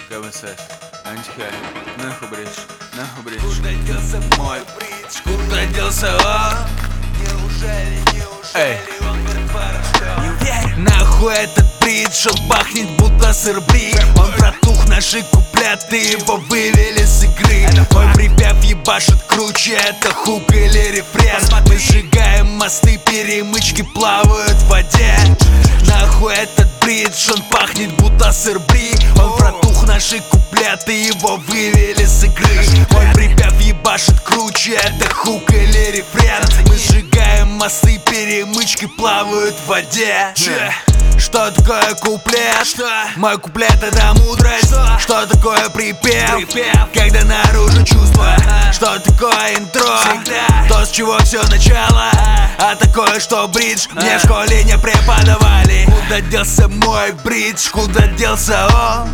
КВС, антихай, нахуй бридж. Куда делся мой бридж? Куда делся он? Неужели он не уверен? Нахуй этот бридж, он пахнет будто сыр бри. Он протух, наши куплеты его вывели с игры. Мой припев ебашит круче, это хук или рефрен. Мы сжигаем мосты, перемычки плавают в воде. Нахуй этот бридж, он пахнет будто сыр бри. Он протух, наши куплеты его вывели с игры. Мой припев ебашит круче, это хук или рефрен. Мы сжигаем мосты, перемычки плавают в воде. Что такое куплет? Мой куплет это мудрость. Что такое припев? Когда наружу чувства. Что такое интро? То, с чего все начало. А такое, что бридж мне в школе не преподавали. Куда делся мой бридж? Куда делся он?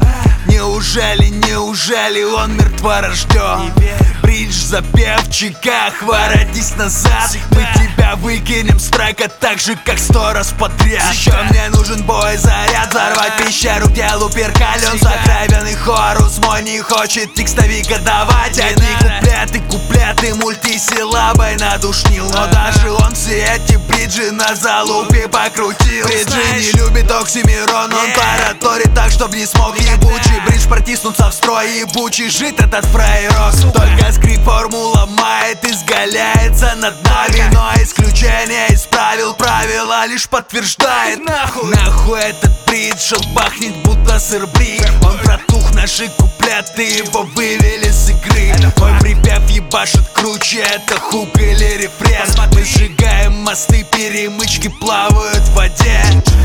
Неужели он мертворожден? Бридж в запевчиках, воротись назад. Мы тебя выкинем с трека так же, как 100 раз подряд. Еще мне нужен бой, заряд, взорвать пещеру, где лупер кален. Сокровенный хорус мой не хочет текстовика давать. Одни куплеты мультисилабой надушнил. Но даже он все эти бриджи на залупе покрутил. Бриджи не любит Оксимирон, он тараторит так, чтоб не смог ебучий бридж протиснуться в строй. Ебучий жит этот фрейрок. Только скрип формула мает, изгаляется над нами. Но исключение из правила лишь подтверждает. Нахуй этот бридж, он пахнет будто сыр бри. Он протух, наши куплеты его вывели с игры. Мой припев ебашит круче, это хук или рефрен. Мы сжигаем мосты, перемычки плавают в воде.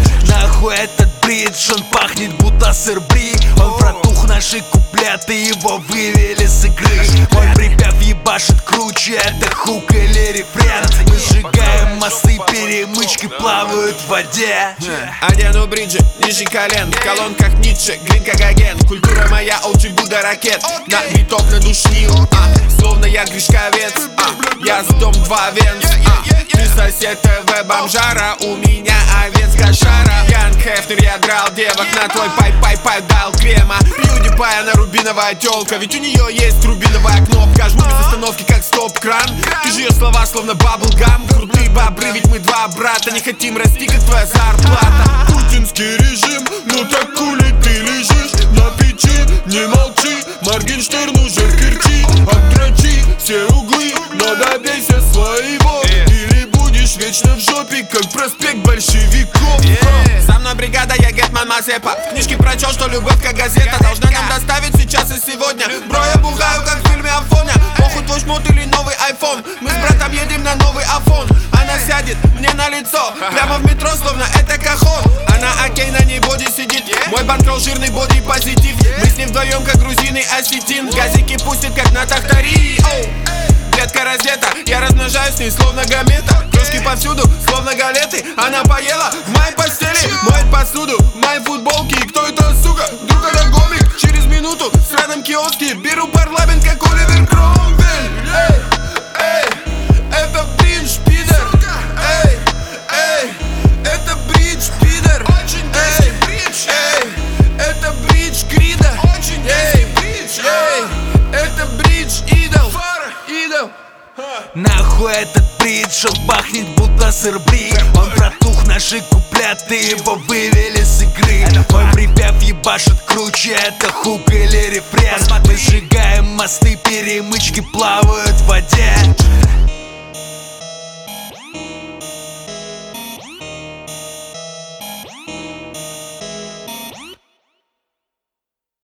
Нахуй этот бридж, он пахнет будто сыр бри. Он протух, наши куплеты его вывели с игры. Мой припев ебашит круче, это хук или рефрен. Мы сжигаем мосты, перемычки плавают в воде. Одену бриджи ниже колен, в колонках Ницше, грин как агент. Культура моя, OG Будда ракет. На биток надушнил, словно я гришковец. Я с дом 2 венц, ты сосед ТВ бомжара. У меня овец кошара. Янг Хефнер, я драл девок на твой пайп дал крема. PewDiePie, она рубиновая тёлка, ведь у нее есть рубиновая кнопка. Жму без остановки, как стоп-кран. Ты же ее слова, словно баблгам. Крутые бобры, ведь мы два брата. Не хотим расти, как твоя зарплата. Путинский режим, ну так кули ты лежишь на печи, не молчи. Моргенштерн уже в Керчи. Отдрочи все углы, но добейся своего. Или будешь вечно в жопе, как проспект большевиков. Со мной бригада, я Гетман Мазепа. В книжке прочел, что любовь как газета должна нам доставить сейчас и сегодня. Бро, я бухаю, как в фильме Афоня. Похуй твой шмот или новый айфон. Мы с братом едем на новый Афон. Она сядет мне на лицо, прямо в метро, словно это кахон. Она окей, на ней боди сидит. Мой банкролл жирный боди-позитив. Мы с ним вдвоем, как грузины осетин. Газики пустит, как на Тахтари. Клетка раздета, я размножаюсь с ней, словно гамета. Крошки повсюду, словно галеты. Она поела в моей постели, моет посуду в моей футболке. И кто это, сука? Друг, это гомик. Через минуту в сраном киоске беру парламент, как Оливер Кромвель. Это бридж, пидор. Это бридж, пидор. Это бридж, Крида. Это бридж, идол. Нахуй этот бридж, он пахнет будто сыр бри. Он протух, наши куплеты его вывели с игры. Мой припев ебашит круче, это хук или рефрен. Мы сжигаем мосты, перемычки плавают в воде.